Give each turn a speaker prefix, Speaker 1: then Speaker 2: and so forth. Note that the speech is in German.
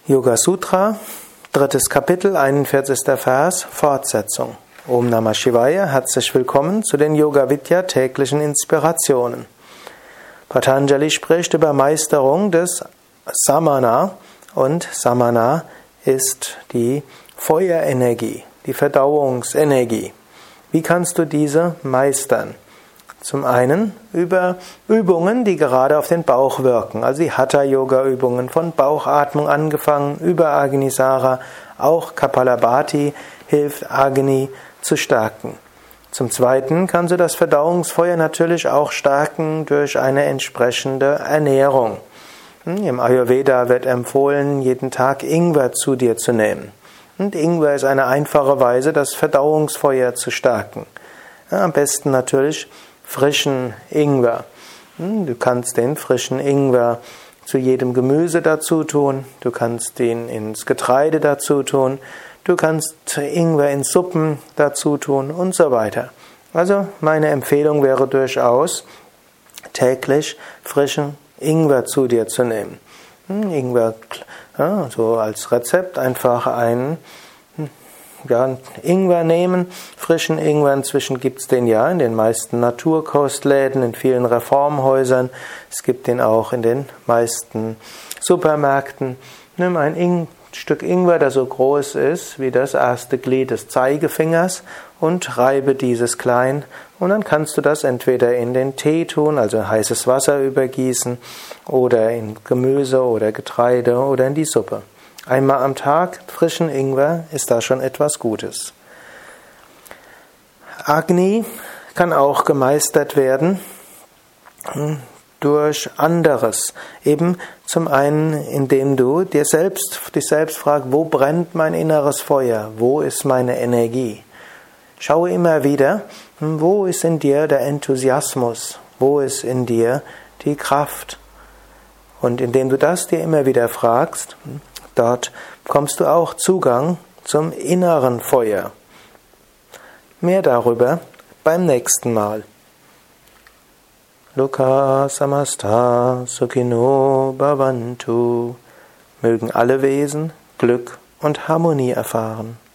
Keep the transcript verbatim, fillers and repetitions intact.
Speaker 1: Yoga Sutra, drittes Kapitel, einundvierzigster Vers, Fortsetzung. Om Namah Shivaya, herzlich willkommen zu den Yoga Vidya täglichen Inspirationen. Patanjali spricht über Meisterung des Samana und Samana ist die Feuerenergie, die Verdauungsenergie. Wie kannst du diese meistern? Zum einen über Übungen, die gerade auf den Bauch wirken, also die Hatha-Yoga-Übungen, von Bauchatmung angefangen, über Agnisara, auch Kapalabhati hilft Agni zu stärken. Zum zweiten kannst du das Verdauungsfeuer natürlich auch stärken durch eine entsprechende Ernährung. Im Ayurveda wird empfohlen, jeden Tag Ingwer zu dir zu nehmen. Und Ingwer ist eine einfache Weise, das Verdauungsfeuer zu stärken. Ja, am besten natürlich frischen Ingwer. Du kannst den frischen Ingwer zu jedem Gemüse dazu tun, du kannst ihn ins Getreide dazu tun, du kannst Ingwer in Suppen dazu tun und so weiter. Also meine Empfehlung wäre durchaus, täglich frischen Ingwer zu dir zu nehmen. Ingwer, ja, so als Rezept einfach einen Ja, Ingwer nehmen, frischen Ingwer, inzwischen gibt es den ja in den meisten Naturkostläden, in vielen Reformhäusern, es gibt den auch in den meisten Supermärkten. Nimm ein Ing- Stück Ingwer, das so groß ist wie das erste Glied des Zeigefingers und reibe dieses klein und dann kannst du das entweder in den Tee tun, also in heißes Wasser übergießen oder in Gemüse oder Getreide oder in die Suppe. Einmal am Tag frischen Ingwer ist da schon etwas Gutes. Agni kann auch gemeistert werden durch anderes. Eben zum einen, indem du dir selbst, dich selbst fragst, wo brennt mein inneres Feuer? Wo ist meine Energie? Schaue immer wieder, wo ist in dir der Enthusiasmus? Wo ist in dir die Kraft? Und indem du das dir immer wieder fragst, dort bekommst du auch Zugang zum inneren Feuer. Mehr darüber beim nächsten Mal. Loka samasta sukhino bhavantu. Mögen alle Wesen Glück und Harmonie erfahren.